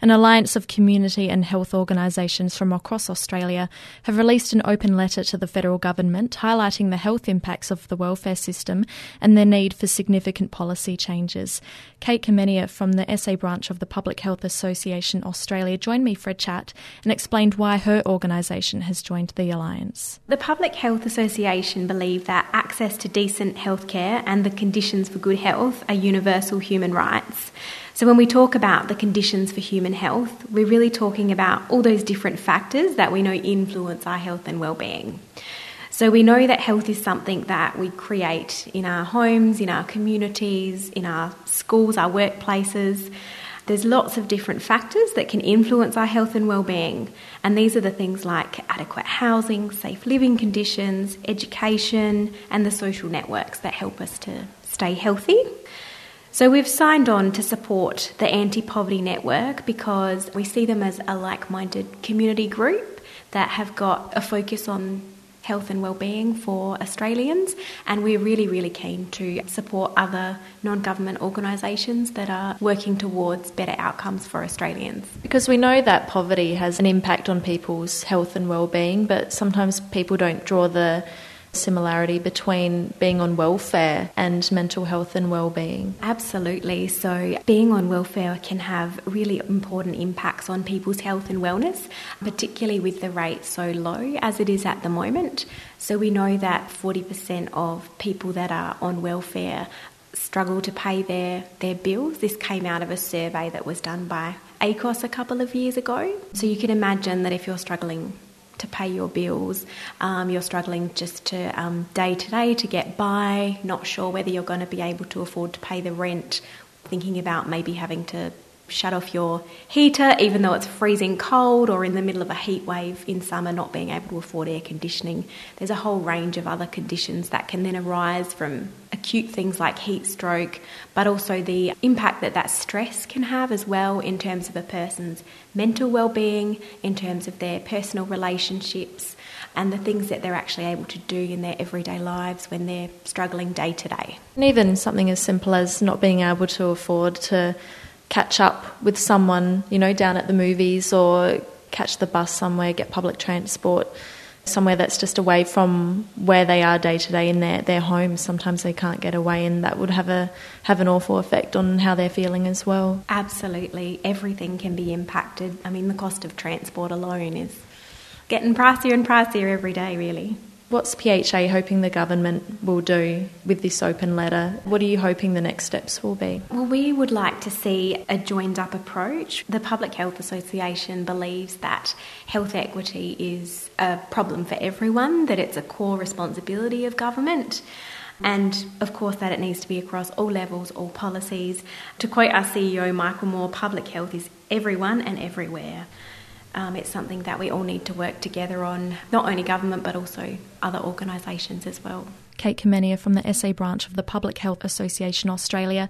An alliance of community and health organisations from across Australia have released an open letter to the federal government highlighting the health impacts of the welfare system and their need for significant policy changes. Kate Kamenia from the SA branch of the Public Health Association Australia joined me for a chat and explained why her organisation has joined the alliance. The Public Health Association believe that access to decent healthcare and the conditions for good health are universal human rights. So when we talk about the conditions for human health, we're really talking about all those different factors that we know influence our health and well-being. So we know that health is something that we create in our homes, in our communities, in our schools, our workplaces. There's lots of different factors that can influence our health and well-being, and these are the things like adequate housing, safe living conditions, education, and the social networks that help us to stay healthy. So we've signed on to support the Anti-Poverty Network because we see them as a like-minded community group that have got a focus on health and well-being for Australians, and we're really, really keen to support other non-government organisations that are working towards better outcomes for Australians. Because we know that poverty has an impact on people's health and well-being, but sometimes people don't draw the similarity between being on welfare and mental health and well-being. Absolutely. So being on welfare can have really important impacts on people's health and wellness, particularly with the rate so low as it is at the moment. So we know that 40% of people that are on welfare struggle to pay their bills. This came out of a survey that was done by ACOS a couple of years ago. So you can imagine that if you're struggling to pay your bills, you're struggling just to day to day to get by, not sure whether you're going to be able to afford to pay the rent, thinking about maybe having to shut off your heater even though it's freezing cold, or in the middle of a heat wave in summer not being able to afford air conditioning. There's a whole range of other conditions that can then arise from acute things like heat stroke, but also the impact that stress can have as well in terms of a person's mental well-being, in terms of their personal relationships, and the things that they're actually able to do in their everyday lives when they're struggling day to day. And even something as simple as not being able to afford to catch up with someone, down at the movies, or catch the bus somewhere, get public transport, somewhere that's just away from where they are day to day in their homes. Sometimes they can't get away, and that would have an awful effect on how they're feeling as well. Absolutely. Everything can be impacted. I mean, the cost of transport alone is getting pricier and pricier every day, really. What's PHA hoping the government will do with this open letter? What are you hoping the next steps will be? Well, we would like to see a joined-up approach. The Public Health Association believes that health equity is a problem for everyone, that it's a core responsibility of government, and of course that it needs to be across all levels, all policies. To quote our CEO, Michael Moore, public health is everyone and everywhere. It's something that we all need to work together on, not only government but also other organisations as well. Kate Kamenia from the SA branch of the Public Health Association Australia.